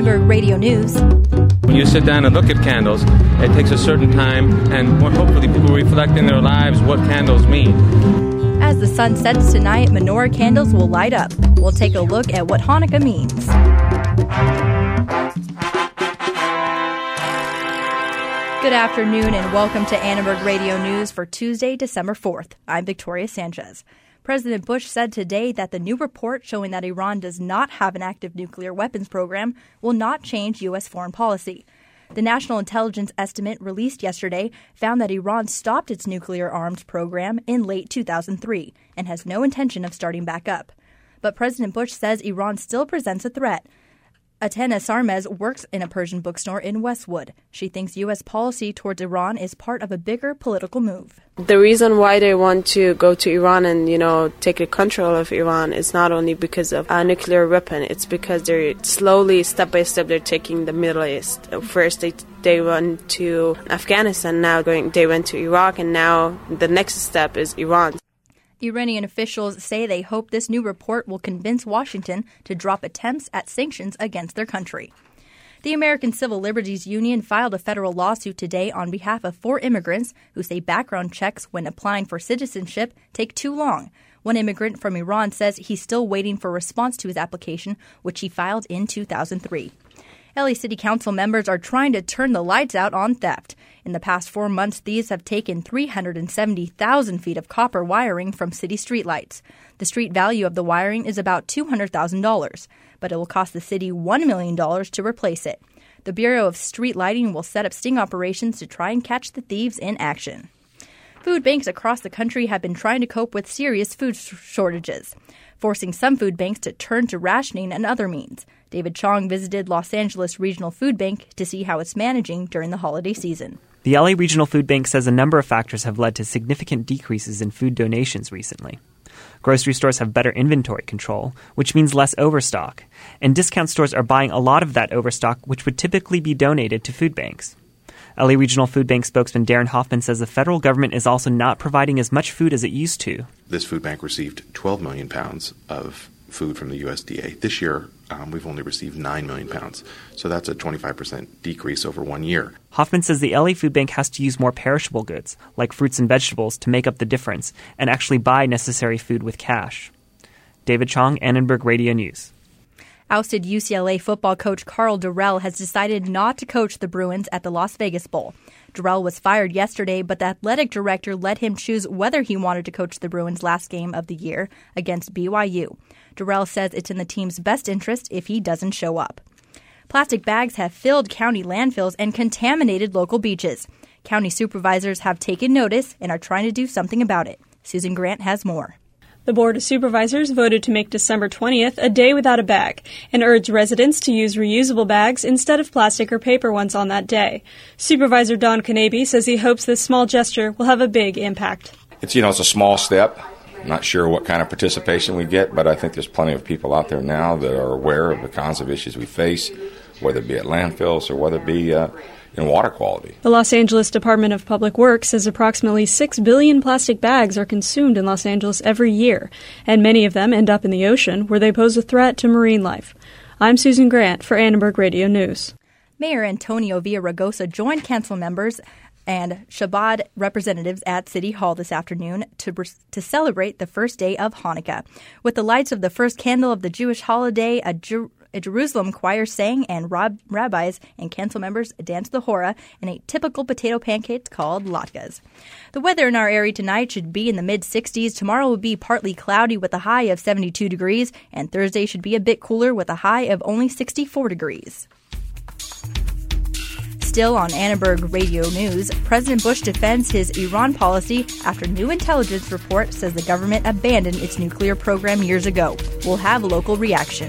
Annenberg Radio News. When you sit down and look at candles, it takes a certain time, and hopefully people reflect in their lives what candles mean. As the sun sets tonight, menorah candles will light up. We'll take a look at what Hanukkah means. Good afternoon and welcome to Annenberg Radio News for Tuesday, December 4th. I'm Victoria Sanchez. President Bush said today that the new report showing that Iran does not have an active nuclear weapons program will not change U.S. foreign policy. The National Intelligence Estimate released yesterday found that Iran stopped its nuclear arms program in late 2003 and has no intention of starting back up. But President Bush says Iran still presents a threat. Atena Sarmez works in a Persian bookstore in Westwood. She thinks U.S. policy towards Iran is part of a bigger political move. The reason why they want to go to Iran and, take control of Iran is not only because of a nuclear weapon. It's because they're slowly, step by step, they're taking the Middle East. First, they went to Afghanistan, now they went to Iraq, and now the next step is Iran. Iranian officials say they hope this new report will convince Washington to drop attempts at sanctions against their country. The American Civil Liberties Union filed a federal lawsuit today on behalf of 4 immigrants who say background checks when applying for citizenship take too long. One immigrant from Iran says he's still waiting for a response to his application, which he filed in 2003. LA City Council members are trying to turn the lights out on theft. In the past 4 months, thieves have taken 370,000 feet of copper wiring from city streetlights. The street value of the wiring is about $200,000, but it will cost the city $1 million to replace it. The Bureau of Street Lighting will set up sting operations to try and catch the thieves in action. Food banks across the country have been trying to cope with serious food shortages, forcing some food banks to turn to rationing and other means. David Chong visited Los Angeles Regional Food Bank to see how it's managing during the holiday season. The LA Regional Food Bank says a number of factors have led to significant decreases in food donations recently. Grocery stores have better inventory control, which means less overstock, and discount stores are buying a lot of that overstock, which would typically be donated to food banks. LA Regional Food Bank spokesman Darren Hoffman says the federal government is also not providing as much food as it used to. This food bank received 12 million pounds of food from the USDA. This year, we've only received 9 million pounds. So that's a 25% decrease over 1 year. Hoffman says the LA Food Bank has to use more perishable goods, like fruits and vegetables, to make up the difference and actually buy necessary food with cash. David Chong, Annenberg Radio News. Ousted UCLA football coach Karl Dorrell has decided not to coach the Bruins at the Las Vegas Bowl. Dorrell was fired yesterday, but the athletic director let him choose whether he wanted to coach the Bruins' last game of the year against BYU. Dorrell says it's in the team's best interest if he doesn't show up. Plastic bags have filled county landfills and contaminated local beaches. County supervisors have taken notice and are trying to do something about it. Susan Grant has more. The Board of Supervisors voted to make December 20th a day without a bag and urged residents to use reusable bags instead of plastic or paper ones on that day. Supervisor Don Kanabe says he hopes this small gesture will have a big impact. It's a small step. I'm not sure what kind of participation we get, but I think there's plenty of people out there now that are aware of the kinds of issues we face, whether it be at landfills or whether it be in water quality. The Los Angeles Department of Public Works says approximately 6 billion plastic bags are consumed in Los Angeles every year, and many of them end up in the ocean where they pose a threat to marine life. I'm Susan Grant for Annenberg Radio News. Mayor Antonio Villaraigosa joined council members and Chabad representatives at City Hall this afternoon to celebrate the first day of Hanukkah. With the lights of the first candle of the Jewish holiday, a Jerusalem choir sang, and rabbis and council members danced the hora and ate typical potato pancakes called latkes. The weather in our area tonight should be in the mid-60s. Tomorrow will be partly cloudy with a high of 72 degrees, and Thursday should be a bit cooler with a high of only 64 degrees. Still on Annenberg Radio News, President Bush defends his Iran policy after new intelligence report says the government abandoned its nuclear program years ago. We'll have a local reaction.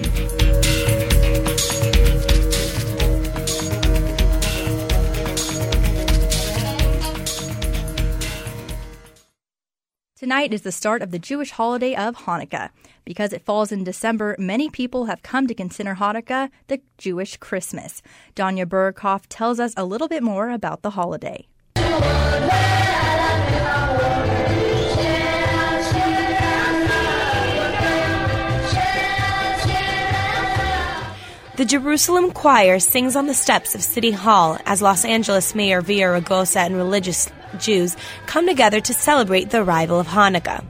Tonight is the start of the Jewish holiday of Hanukkah. Because it falls in December, many people have come to consider Hanukkah the Jewish Christmas. Danya Burkoff tells us a little bit more about the holiday. The The Jerusalem Choir sings on the steps of City Hall as Los Angeles Mayor Villaraigosa and religious Jews come together to celebrate the arrival of Hanukkah.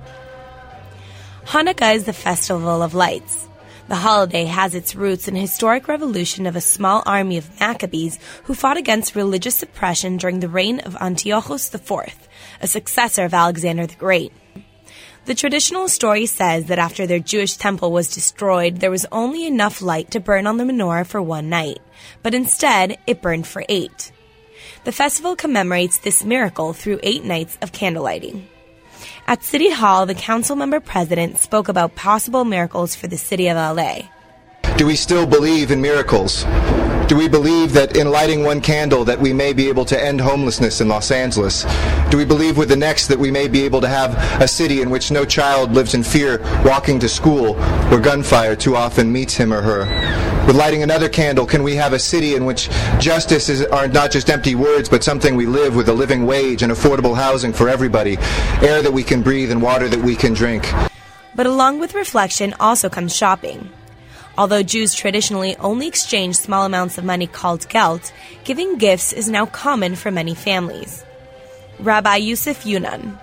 Hanukkah is the festival of lights. The holiday has its roots in a historic revolution of a small army of Maccabees who fought against religious suppression during the reign of Antiochus IV, a successor of Alexander the Great. The traditional story says that after their Jewish temple was destroyed, there was only enough light to burn on the menorah for one night, but instead it burned for 8. The festival commemorates this miracle through 8 nights of candlelighting. At City Hall, the council member president spoke about possible miracles for the city of LA. Do we still believe in miracles? Do we believe that in lighting one candle that we may be able to end homelessness in Los Angeles? Do we believe with the next that we may be able to have a city in which no child lives in fear walking to school where gunfire too often meets him or her? With lighting another candle, can we have a city in which justice are not just empty words but something we live with, a living wage and affordable housing for everybody, air that we can breathe and water that we can drink? But along with reflection also comes shopping. Although Jews traditionally only exchange small amounts of money called gelt, giving gifts is now common for many families. Rabbi Yusuf Yunan.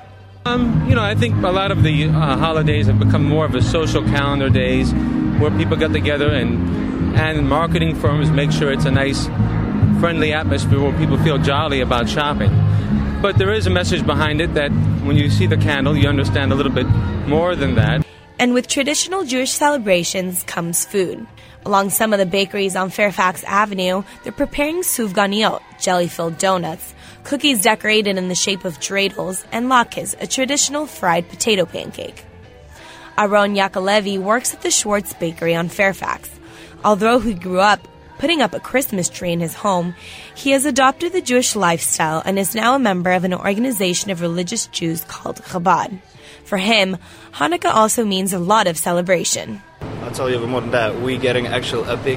I think a lot of the holidays have become more of a social calendar days where people get together and marketing firms make sure it's a nice, friendly atmosphere where people feel jolly about shopping. But there is a message behind it that when you see the candle, you understand a little bit more than that. And with traditional Jewish celebrations comes food. Along some of the bakeries on Fairfax Avenue, they're preparing sufganiyot, jelly-filled donuts, cookies decorated in the shape of dreidels, and latkes, a traditional fried potato pancake. Aron Yaakalevi works at the Schwartz Bakery on Fairfax. Although he grew up putting up a Christmas tree in his home, he has adopted the Jewish lifestyle and is now a member of an organization of religious Jews called Chabad. For him, Hanukkah also means a lot of celebration. I'll tell you even more than that. We're getting a big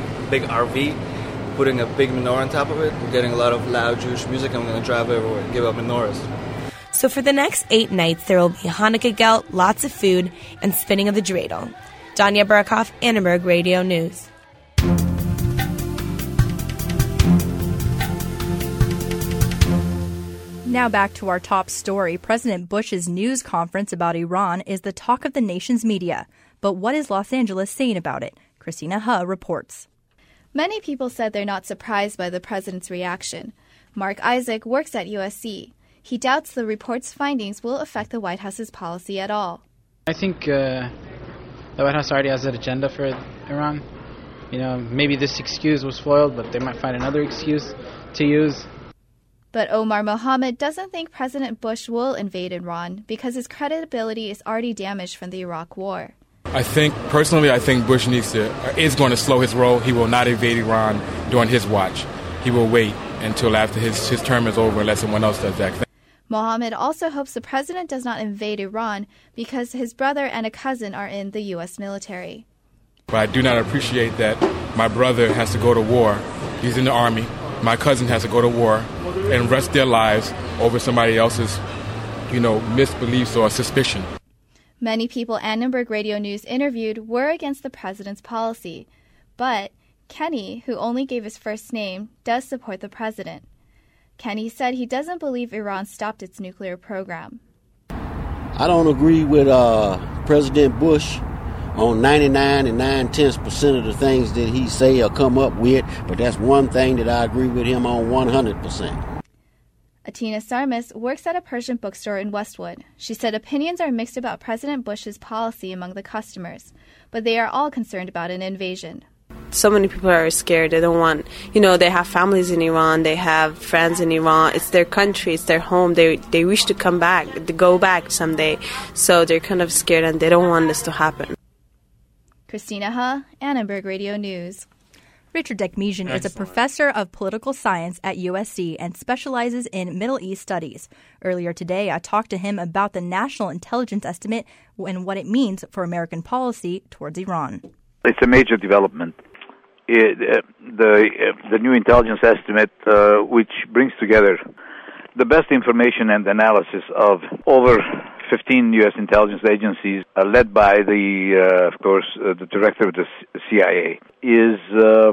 RV, putting a big menorah on top of it. We're getting a lot of loud Jewish music, and we're going to drive everywhere and give out menorahs. So for the next 8 nights, there will be Hanukkah gelt, lots of food, and spinning of the dreidel. Danya Burkhoff, Annenberg Radio News. Now back to our top story. President Bush's news conference about Iran is the talk of the nation's media. But what is Los Angeles saying about it? Christina He reports. Many people said they're not surprised by the president's reaction. Mark Isaac works at USC. He doubts the report's findings will affect the White House's policy at all. I think the White House already has an agenda for Iran. Maybe this excuse was foiled, but they might find another excuse to use. But Omar Mohammed doesn't think President Bush will invade Iran because his credibility is already damaged from the Iraq War. I think Bush is going to slow his roll. He will not invade Iran during his watch. He will wait until after his term is over and let someone else does that. Mohammed also hopes the president does not invade Iran because his brother and a cousin are in the U.S. military. But I do not appreciate that my brother has to go to war. He's in the Army. My cousin has to go to war and risk their lives over somebody else's, misbeliefs or suspicion. Many people Annenberg Radio News interviewed were against the president's policy. But Kenny, who only gave his first name, does support the president. Kenny said he doesn't believe Iran stopped its nuclear program. I don't agree with President Bush on 99 and 9/10% of the things that he say or come up with, but that's one thing that I agree with him on 100%. Atina Sarmis works at a Persian bookstore in Westwood. She said opinions are mixed about President Bush's policy among the customers, but they are all concerned about an invasion. So many people are scared. They don't want, they have families in Iran, they have friends in Iran. It's their country, it's their home. They wish to come back, to go back someday. So they're kind of scared and they don't want this to happen. Christina He, Annenberg Radio News. Richard Dekmejian is a professor of political science at USC and specializes in Middle East studies. Earlier today, I talked to him about the National Intelligence Estimate and what it means for American policy towards Iran. It's a major development. The new intelligence estimate, which brings together the best information and analysis of over 15 U.S. intelligence agencies, led by the director of the CIA, is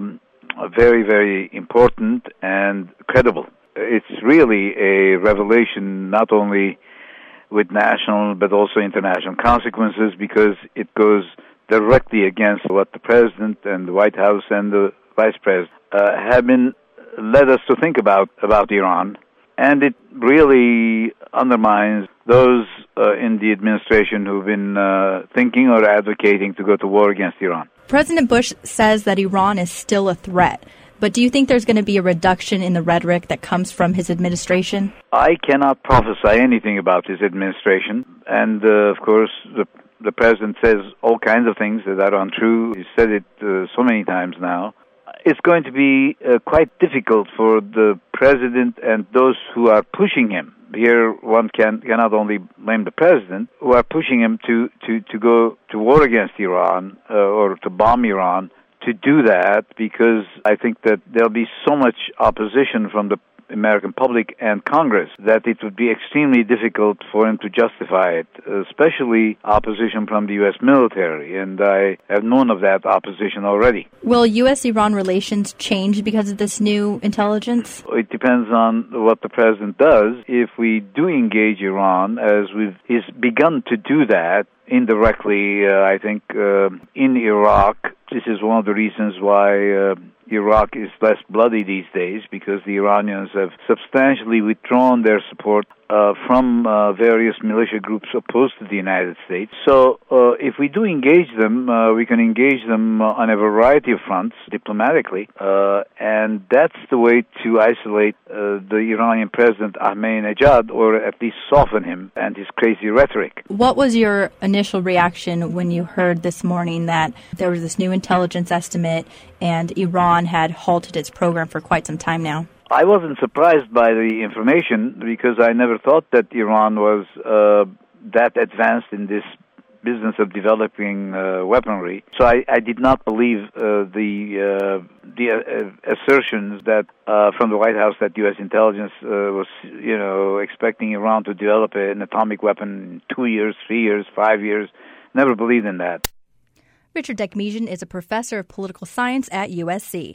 very, very important and credible. It's really a revelation not only with national but also international consequences, because it goes directly against what the President and the White House and the Vice President have been led us to think about Iran. And it really undermines those in the administration who've been thinking or advocating to go to war against Iran. President Bush says that Iran is still a threat. But do you think there's going to be a reduction in the rhetoric that comes from his administration? I cannot prophesy anything about his administration. And, of course, the President says all kinds of things that are untrue. He's said it so many times now. It's going to be quite difficult for the President and those who are pushing him. Here one cannot only blame the President, who are pushing him to go to war against Iran or to bomb Iran, to do that, because I think that there'll be so much opposition from the American public and Congress that it would be extremely difficult for him to justify it, especially opposition from the U.S. military, and I have known of that opposition already. Will U.S.-Iran relations change because of this new intelligence? It depends on what the President does. If we do engage Iran, as he's begun to do that indirectly, I think, in Iraq, this is one of the reasons why Iraq is less bloody these days, because the Iranians have substantially withdrawn their support from various militia groups opposed to the United States. So if we do engage them, we can engage them on a variety of fronts diplomatically, and that's the way to isolate the Iranian President Ahmadinejad, or at least soften him and his crazy rhetoric. What was your initial reaction when you heard this morning that there was this new intelligence estimate and Iran had halted its program for quite some time now? I wasn't surprised by the information, because I never thought that Iran was that advanced in this business of developing weaponry. So I did not believe the assertions that from the White House that U.S. intelligence was, expecting Iran to develop an atomic weapon in 2 years, 3 years, 5 years. Never believed in that. Richard Dekmejian is a professor of political science at USC.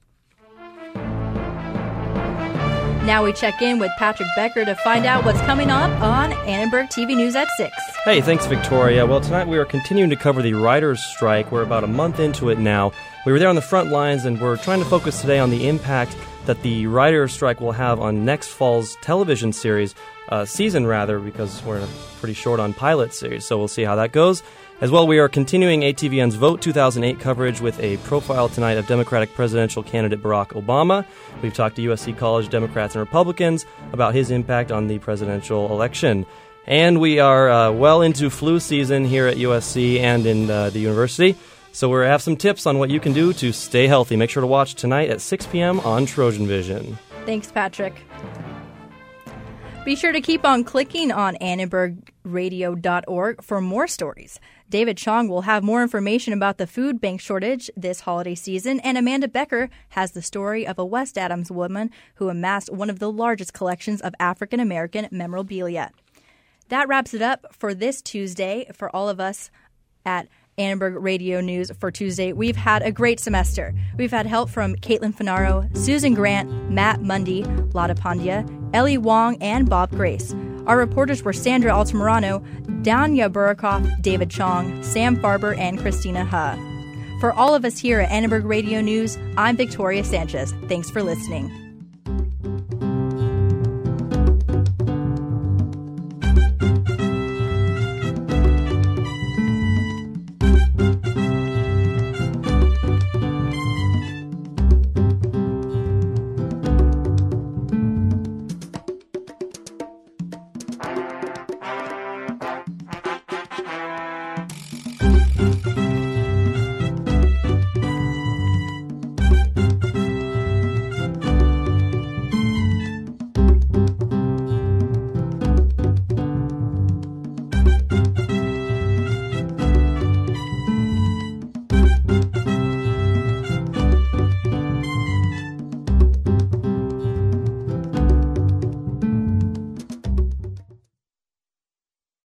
Now we check in with Patrick Becker to find out what's coming up on Annenberg TV News at 6. Hey, thanks, Victoria. Well, tonight we are continuing to cover the writers' strike. We're about a month into it now. We were there on the front lines, and we're trying to focus today on the impact that the writers' strike will have on next fall's television series, season rather, because we're pretty short on pilot series, so we'll see how that goes. As well, we are continuing ATVN's Vote 2008 coverage with a profile tonight of Democratic presidential candidate Barack Obama. We've talked to USC College Democrats and Republicans about his impact on the presidential election. And we are well into flu season here at USC and in the university. So we have some tips on what you can do to stay healthy. Make sure to watch tonight at 6 p.m. on Trojan Vision. Thanks, Patrick. Be sure to keep on clicking on AnnenbergRadio.org for more stories. David Chong will have more information about the food bank shortage this holiday season, and Amanda Becker has the story of a West Adams woman who amassed one of the largest collections of African-American memorabilia. That wraps it up for this Tuesday. For all of us at Annenberg Radio News for Tuesday, we've had a great semester. We've had help from Caitlin Finaro, Susan Grant, Matt Mundy, Lada Pandya, Ellie Wong, and Bob Grace. Our reporters were Sandra Altamirano, Danya Burakoff, David Chong, Sam Farber, and Christina Ha. For all of us here at Annenberg Radio News, I'm Victoria Sanchez. Thanks for listening.